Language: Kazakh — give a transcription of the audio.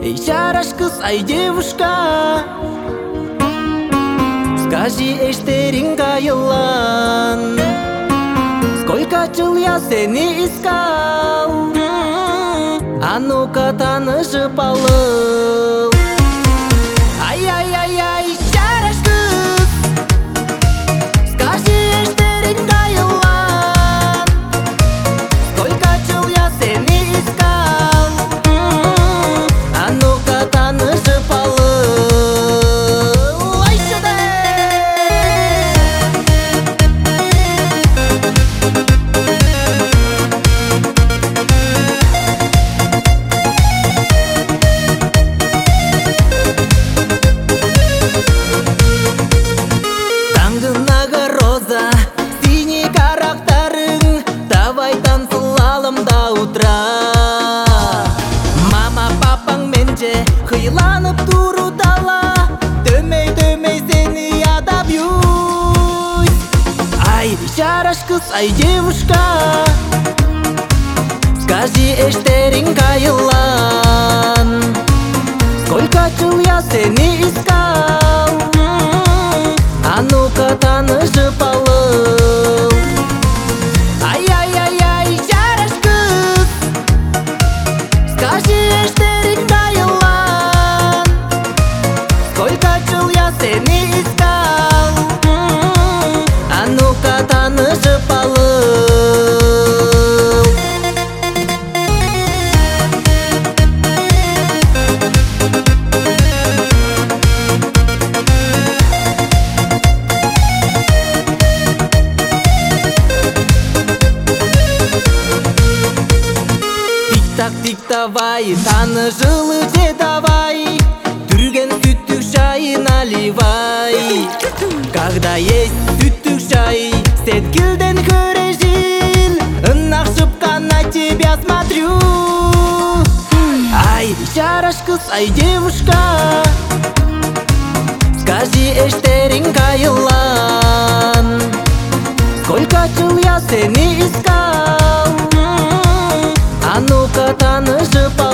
Эй, шарашкыз, ай, девушка, скажи, эштеринга елан, сколько жил я сени искал, а ну-ка танышып алып. Ай-яй-яй-яй, шарашкыз, скажи, эштеринга елан, сколько жил я сени искал, а ну-ка танышып алып. Ай, сюда! Таңдынағы роза, синий карақтарың, давай танцылалым да утра. Мама, папаң менже қиланып тұру дала, дөмей сені адап юй. Ай, шарашкыз, ай, девушка, скажи, эштеринга елан, сколько жил я сени искал, а ну-ка танышып алып. Ай-яй-яй-яй, шарашкыз, скажи, эштеринга елан, сколько жил я сени искал, а ну-ка танышып алып. Тик давай, танышылы же давай, түрген сүттік шай наливай. Когда есть сүттік шай, сеткилден көрежил, ынақ шыпқан на тебя смотрю. Ай, шарашкыз, ай, девушка, скажи, эштеринга елан, сколько жил я сени искал, а ну-ка танышып